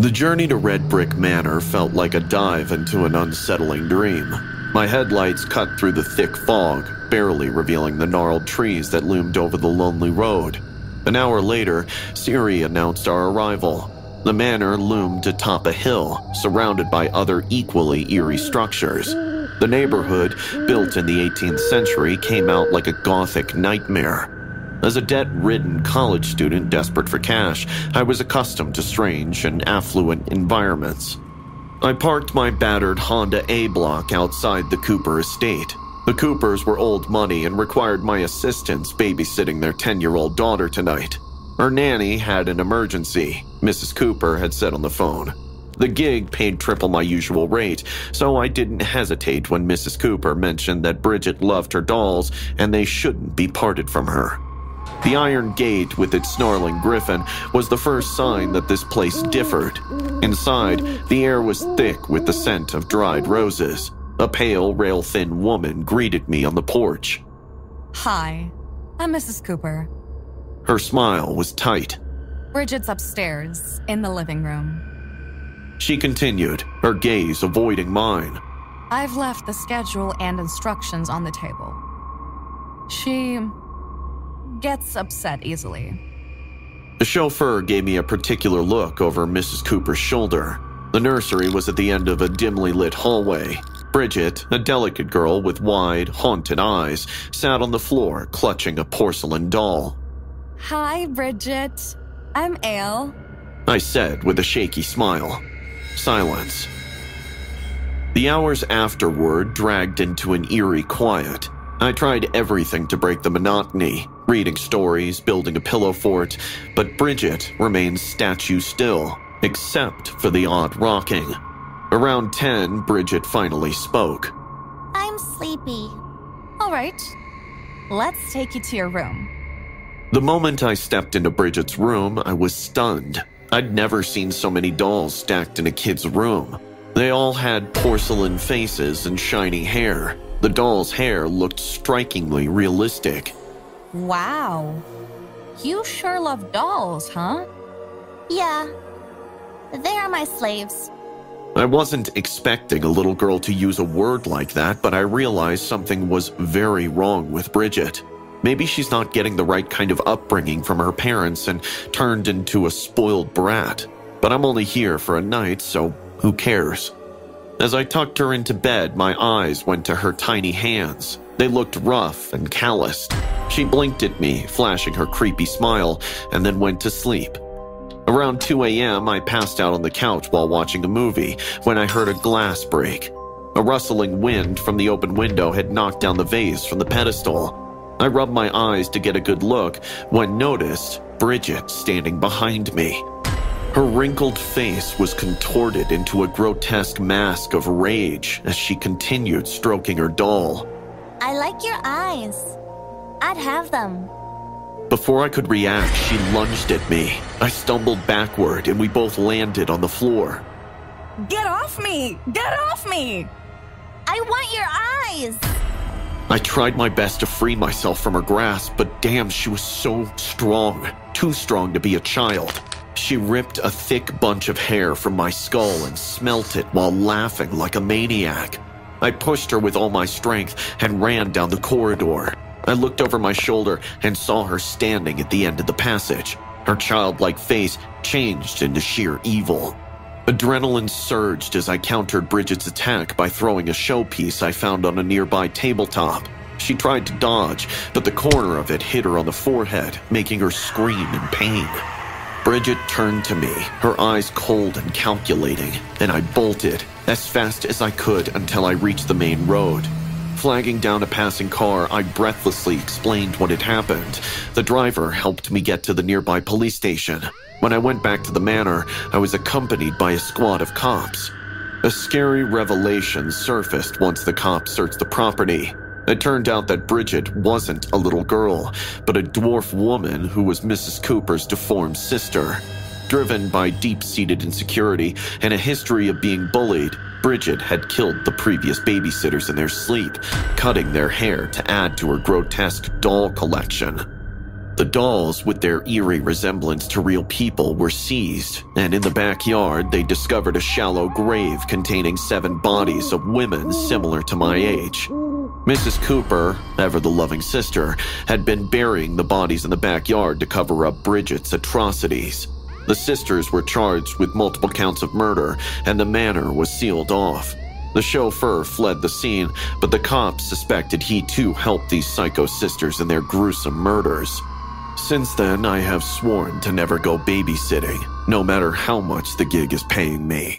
The journey to Red Brick Manor felt like a dive into an unsettling dream. My headlights cut through the thick fog, barely revealing the gnarled trees that loomed over the lonely road. An hour later, Siri announced our arrival. The manor loomed atop a hill, surrounded by other equally eerie structures. The neighborhood, built in the 18th century, came out like a gothic nightmare. As a debt-ridden college student desperate for cash, I was accustomed to strange and affluent environments. I parked my battered Honda A-block outside the Cooper estate. The Coopers were old money and required my assistance babysitting their 10-year-old daughter tonight. Her nanny had an emergency, Mrs. Cooper had said on the phone. The gig paid triple my usual rate, so I didn't hesitate when Mrs. Cooper mentioned that Bridget loved her dolls and they shouldn't be parted from her. The iron gate with its snarling griffin was the first sign that this place differed. Inside, the air was thick with the scent of dried roses. A pale, rail-thin woman greeted me on the porch. Hi, I'm Mrs. Cooper. Her smile was tight. Bridget's upstairs, in the living room. She continued, her gaze avoiding mine. I've left the schedule and instructions on the table. She gets upset easily. The chauffeur gave me a particular look over Mrs. Cooper's shoulder. The nursery was at the end of a dimly lit hallway. Bridget, a delicate girl with wide, haunted eyes, sat on the floor clutching a porcelain doll. Hi, Bridget. I'm Ale, I said with a shaky smile. Silence. The hours afterward dragged into an eerie quiet. I tried everything to break the monotony, reading stories, building a pillow fort, but Bridget remained statue still, except for the odd rocking. Around 10, Bridget finally spoke. I'm sleepy. All right. Let's take you to your room. The moment I stepped into Bridget's room, I was stunned. I'd never seen so many dolls stacked in a kid's room. They all had porcelain faces and shiny hair. The doll's hair looked strikingly realistic. Wow. You sure love dolls, huh? Yeah. They are my slaves. I wasn't expecting a little girl to use a word like that, but I realized something was very wrong with Bridget. Maybe she's not getting the right kind of upbringing from her parents and turned into a spoiled brat. But I'm only here for a night, so who cares? As I tucked her into bed, my eyes went to her tiny hands. They looked rough and calloused. She blinked at me, flashing her creepy smile, and then went to sleep. Around 2 a.m., I passed out on the couch while watching a movie when I heard a glass break. A rustling wind from the open window had knocked down the vase from the pedestal. I rubbed my eyes to get a good look when noticed Bridget standing behind me. Her wrinkled face was contorted into a grotesque mask of rage as she continued stroking her doll. I like your eyes. I'd have them. Before I could react, she lunged at me. I stumbled backward and we both landed on the floor. Get off me! Get off me! I want your eyes! I tried my best to free myself from her grasp, but damn, she was so strong. Too strong to be a child. She ripped a thick bunch of hair from my skull and smelt it while laughing like a maniac. I pushed her with all my strength and ran down the corridor. I looked over my shoulder and saw her standing at the end of the passage. Her childlike face changed into sheer evil. Adrenaline surged as I countered Bridget's attack by throwing a showpiece I found on a nearby tabletop. She tried to dodge, but the corner of it hit her on the forehead, making her scream in pain. Bridget turned to me, her eyes cold and calculating, and I bolted as fast as I could until I reached the main road. Flagging down a passing car, I breathlessly explained what had happened. The driver helped me get to the nearby police station. When I went back to the manor, I was accompanied by a squad of cops. A scary revelation surfaced once the cops searched the property. It turned out that Bridget wasn't a little girl, but a dwarf woman who was Mrs. Cooper's deformed sister. Driven by deep-seated insecurity and a history of being bullied, Bridget had killed the previous babysitters in their sleep, cutting their hair to add to her grotesque doll collection. The dolls, with their eerie resemblance to real people, were seized, and in the backyard they discovered a shallow grave containing 7 bodies of women similar to my age. Mrs. Cooper, ever the loving sister, had been burying the bodies in the backyard to cover up Bridget's atrocities. The sisters were charged with multiple counts of murder, and the manor was sealed off. The chauffeur fled the scene, but the cops suspected he too helped these psycho sisters in their gruesome murders. Since then, I have sworn to never go babysitting, no matter how much the gig is paying me.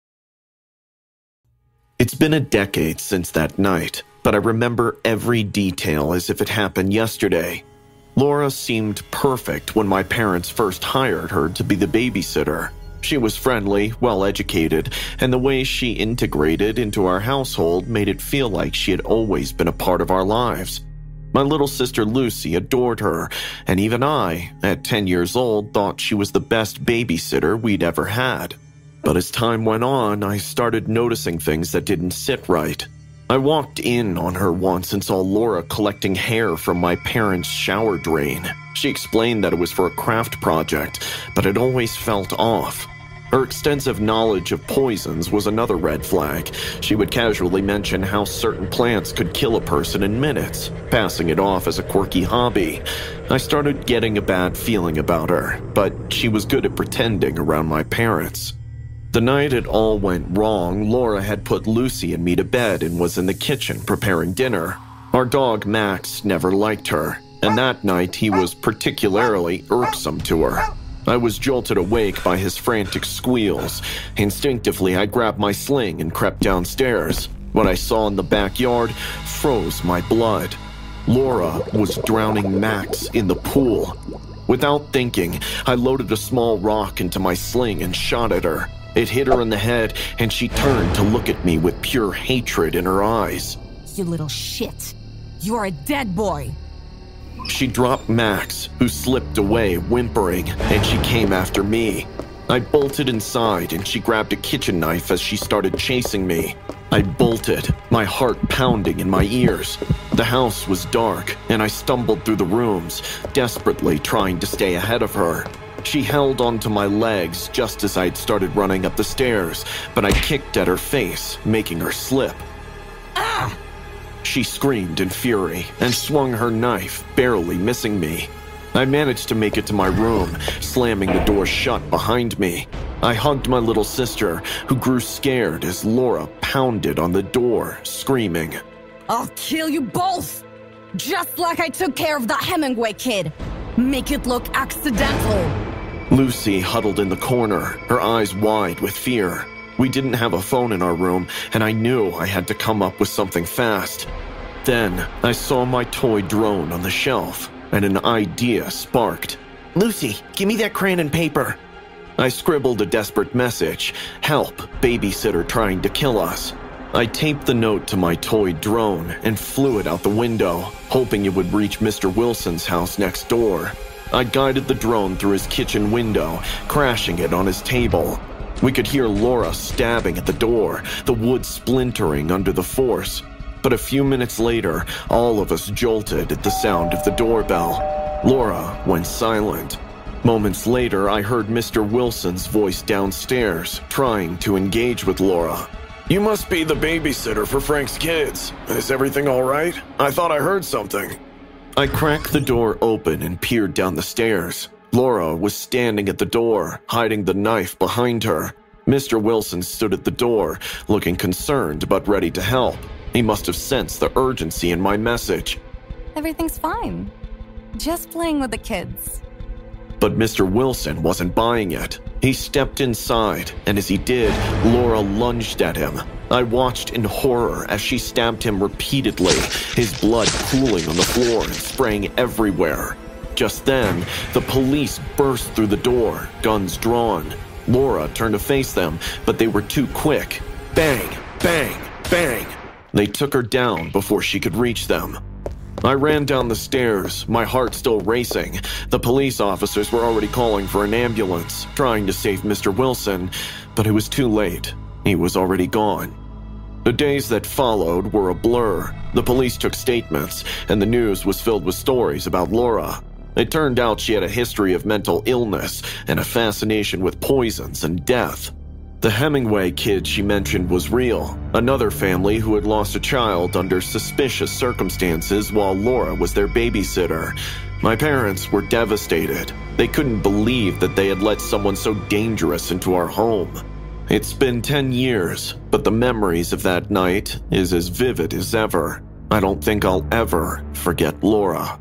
It's been a decade since that night, but I remember every detail as if it happened yesterday. Laura seemed perfect when my parents first hired her to be the babysitter. She was friendly, well-educated, and the way she integrated into our household made it feel like she had always been a part of our lives. My little sister Lucy adored her, and even I, at 10 years old, thought she was the best babysitter we'd ever had. But as time went on, I started noticing things that didn't sit right. I walked in on her once and saw Laura collecting hair from my parents' shower drain. She explained that it was for a craft project, but it always felt off. Her extensive knowledge of poisons was another red flag. She would casually mention how certain plants could kill a person in minutes, passing it off as a quirky hobby. I started getting a bad feeling about her, but she was good at pretending around my parents. The night it all went wrong, Laura had put Lucy and me to bed and was in the kitchen preparing dinner. Our dog Max never liked her, and that night he was particularly irksome to her. I was jolted awake by his frantic squeals. Instinctively, I grabbed my sling and crept downstairs. What I saw in the backyard froze my blood. Laura was drowning Max in the pool. Without thinking, I loaded a small rock into my sling and shot at her. It hit her in the head, and she turned to look at me with pure hatred in her eyes. You little shit. You are a dead boy. She dropped Max, who slipped away, whimpering, and she came after me. I bolted inside, and she grabbed a kitchen knife as she started chasing me. I bolted, my heart pounding in my ears. The house was dark, and I stumbled through the rooms, desperately trying to stay ahead of her. She held onto my legs just as I'd started running up the stairs, but I kicked at her face, making her slip. Ah! She screamed in fury and swung her knife, barely missing me. I managed to make it to my room, slamming the door shut behind me. I hugged my little sister, who grew scared as Laura pounded on the door, screaming, I'll kill you both! Just like I took care of the Hemingway kid. Make it look accidental. Lucy huddled in the corner, her eyes wide with fear. We didn't have a phone in our room, and I knew I had to come up with something fast. Then, I saw my toy drone on the shelf, and an idea sparked. Lucy, give me that crayon and paper. I scribbled a desperate message. Help, babysitter trying to kill us. I taped the note to my toy drone and flew it out the window, hoping it would reach Mr. Wilson's house next door. I guided the drone through his kitchen window, crashing it on his table. We could hear Laura stabbing at the door, the wood splintering under the force. But a few minutes later, all of us jolted at the sound of the doorbell. Laura went silent. Moments later, I heard Mr. Wilson's voice downstairs, trying to engage with Laura. You must be the babysitter for Frank's kids. Is everything all right? I thought I heard something. I cracked the door open and peered down the stairs. Laura was standing at the door, hiding the knife behind her. Mr. Wilson stood at the door, looking concerned but ready to help. He must have sensed the urgency in my message. Everything's fine. Just playing with the kids. But Mr. Wilson wasn't buying it. He stepped inside, and as he did, Laura lunged at him. I watched in horror as she stabbed him repeatedly, his blood pooling on the floor and spraying everywhere. Just then, the police burst through the door, guns drawn. Laura turned to face them, but they were too quick. Bang, bang, bang. They took her down before she could reach them. I ran down the stairs, my heart still racing. The police officers were already calling for an ambulance, trying to save Mr. Wilson, but it was too late. He was already gone. The days that followed were a blur. The police took statements, and the news was filled with stories about Laura. It turned out she had a history of mental illness and a fascination with poisons and death. The Hemingway kid she mentioned was real, another family who had lost a child under suspicious circumstances while Laura was their babysitter. My parents were devastated. They couldn't believe that they had let someone so dangerous into our home. It's been 10 years, but the memories of that night is as vivid as ever. I don't think I'll ever forget Laura.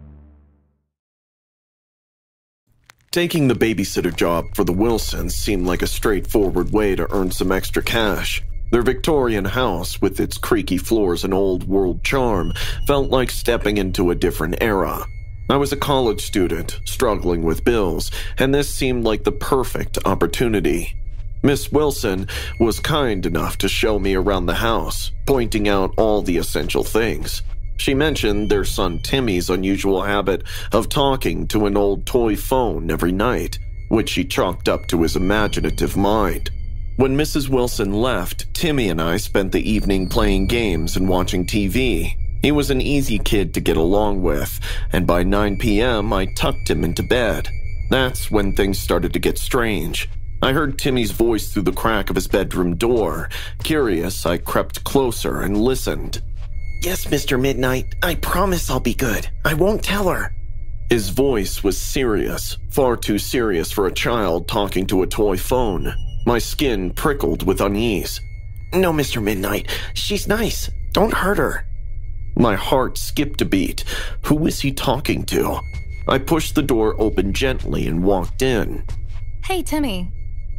Taking the babysitter job for the Wilsons seemed like a straightforward way to earn some extra cash. Their Victorian house, with its creaky floors and old-world charm, felt like stepping into a different era. I was a college student, struggling with bills, and this seemed like the perfect opportunity. Miss Wilson was kind enough to show me around the house, pointing out all the essential things. She mentioned their son Timmy's unusual habit of talking to an old toy phone every night, which she chalked up to his imaginative mind. When Mrs. Wilson left, Timmy and I spent the evening playing games and watching TV. He was an easy kid to get along with, and by 9 p.m. I tucked him into bed. That's when things started to get strange. I heard Timmy's voice through the crack of his bedroom door. Curious, I crept closer and listened. Yes, Mr. Midnight, I promise I'll be good. I won't tell her. His voice was serious, far too serious for a child talking to a toy phone. My skin prickled with unease. No, Mr. Midnight, she's nice. Don't hurt her. My heart skipped a beat. Who is he talking to? I pushed the door open gently and walked in. Hey, Timmy.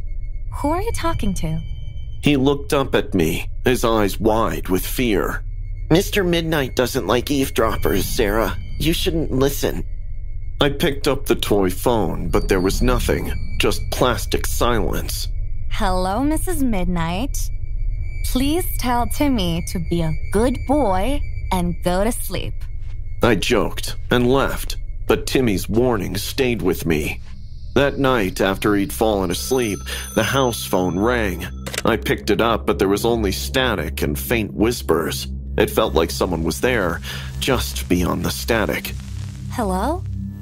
Who are you talking to? He looked up at me, his eyes wide with fear. Mr. Midnight doesn't like eavesdroppers, Sarah. You shouldn't listen. I picked up the toy phone, but there was nothing, just plastic silence. Hello, Mrs. Midnight. Please tell Timmy to be a good boy and go to sleep. I joked and left, but Timmy's warning stayed with me. That night, after he'd fallen asleep, the house phone rang. I picked it up, but there was only static and faint whispers. It felt like someone was there, just beyond the static. Hello?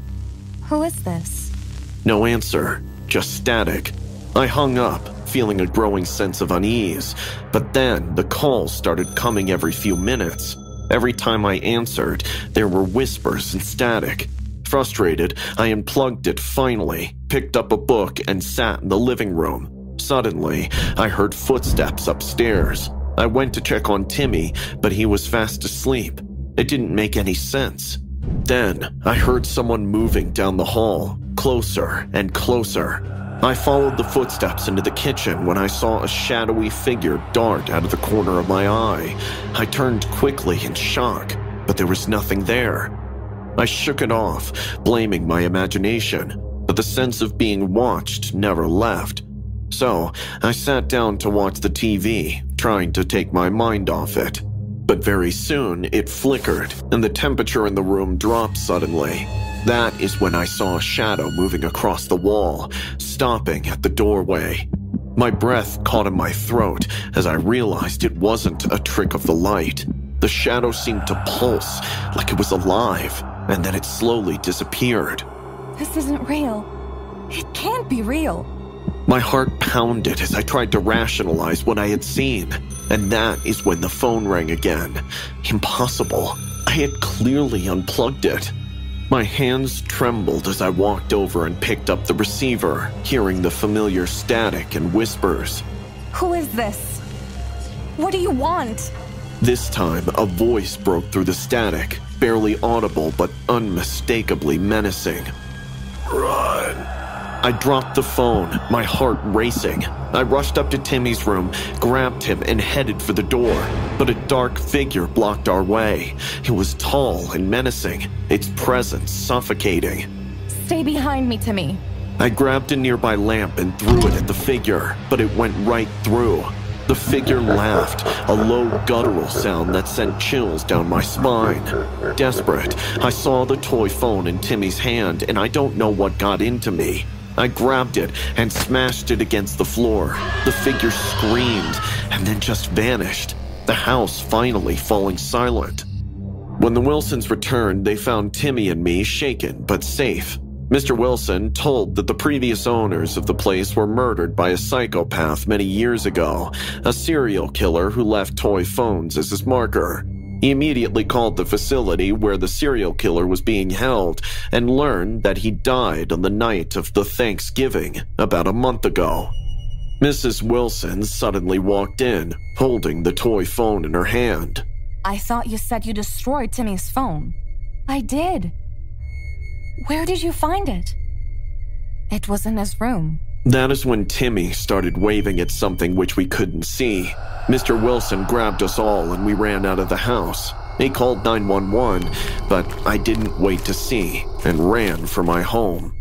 Who is this? No answer, just static. I hung up, feeling a growing sense of unease, but then the calls started coming every few minutes. Every time I answered, there were whispers and static. Frustrated, I unplugged it finally, picked up a book, and sat in the living room. Suddenly, I heard footsteps upstairs. I went to check on Timmy, but he was fast asleep. It didn't make any sense. Then, I heard someone moving down the hall, closer and closer. I followed the footsteps into the kitchen when I saw a shadowy figure dart out of the corner of my eye. I turned quickly in shock, but there was nothing there. I shook it off, blaming my imagination, but the sense of being watched never left. So, I sat down to watch the TV, trying to take my mind off it. But very soon, it flickered, and the temperature in the room dropped suddenly. That is when I saw a shadow moving across the wall, stopping at the doorway. My breath caught in my throat as I realized it wasn't a trick of the light. The shadow seemed to pulse, like it was alive, and then it slowly disappeared. This isn't real. It can't be real. My heart pounded as I tried to rationalize what I had seen, and that is when the phone rang again. Impossible. I had clearly unplugged it. My hands trembled as I walked over and picked up the receiver, hearing the familiar static and whispers. Who is this? What do you want? This time, a voice broke through the static, barely audible but unmistakably menacing. Run! I dropped the phone, my heart racing. I rushed up to Timmy's room, grabbed him, and headed for the door. But a dark figure blocked our way. It was tall and menacing, its presence suffocating. Stay behind me, Timmy. I grabbed a nearby lamp and threw it at the figure, but it went right through. The figure laughed, a low guttural sound that sent chills down my spine. Desperate, I saw the toy phone in Timmy's hand, and I don't know what got into me. I grabbed it and smashed it against the floor. The figure screamed and then just vanished, the house finally falling silent. When the Wilsons returned, they found Timmy and me shaken but safe. Mr. Wilson told that the previous owners of the place were murdered by a psychopath many years ago, a serial killer who left toy phones as his marker. He immediately called the facility where the serial killer was being held and learned that he died on the night of the Thanksgiving about a month ago. Mrs. Wilson suddenly walked in, holding the toy phone in her hand. I thought you said you destroyed Timmy's phone. I did. Where did you find it? It was in his room. That is when Timmy started waving at something which we couldn't see. Mr. Wilson grabbed us all and we ran out of the house. He called 911, but I didn't wait to see and ran for my home.